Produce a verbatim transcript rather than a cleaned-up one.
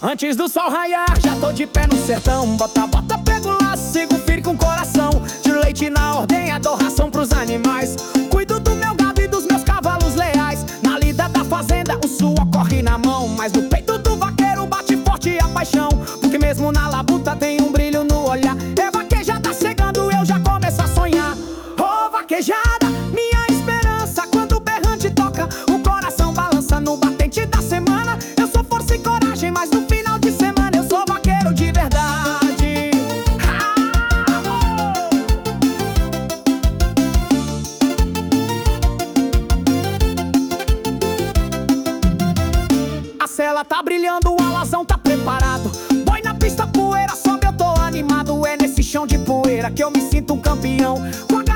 Antes do sol raiar, já tô de pé no sertão. Bota, bota, pego o laço, sigo firme com o coração. De leite na ordenha, dou ração pros animais. Cuido do meu gado e dos meus cavalos leais. Na lida da fazenda, o suor corre na mão. Mas no peito do vaqueiro bate forte a paixão. Porque mesmo na labuta tem um brilho no olhar. É vaquejada chegando, eu já começo a sonhar. Ô vaquejada, minha esperança. Quando o berrante toca, o coração balança no batente da semana. Eu sou força e coragem, mas no final de semana eu sou vaqueiro de verdade. A cela tá brilhando, o alazão tá preparado. Boi na pista, poeira sobe, eu tô animado. É nesse chão de poeira que eu me sinto um campeão. Com a